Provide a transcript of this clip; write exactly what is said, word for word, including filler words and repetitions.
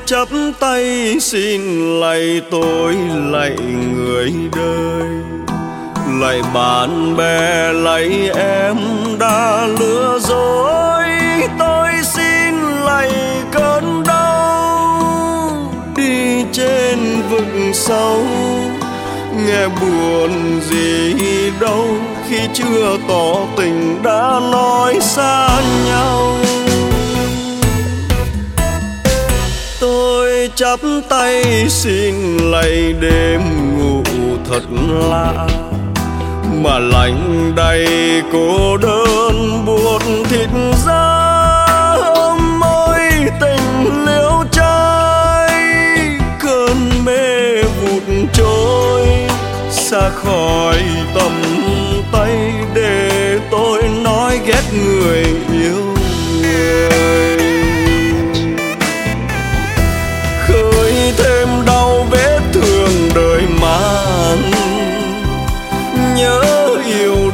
chắp tay xin lạy tôi, lạy người đời, lạy bạn bè, lạy em đã lừa dối. Tôi xin lạy cơn đau đi trên vực sâu, nghe buồn gì đâu khi chưa tỏ tình đã nói xa nhau. Tôi chắp tay xin lạy đêm ngủ thật lạ, mà lạnh đầy cô đơn buốt thịt da. Ôm môi tình liễu trai, cơn mê vụt trôi xa khỏi tầm tay, để tôi nói ghét người yêu người. Khơi thêm đau vết thương đời man, nhớ yêu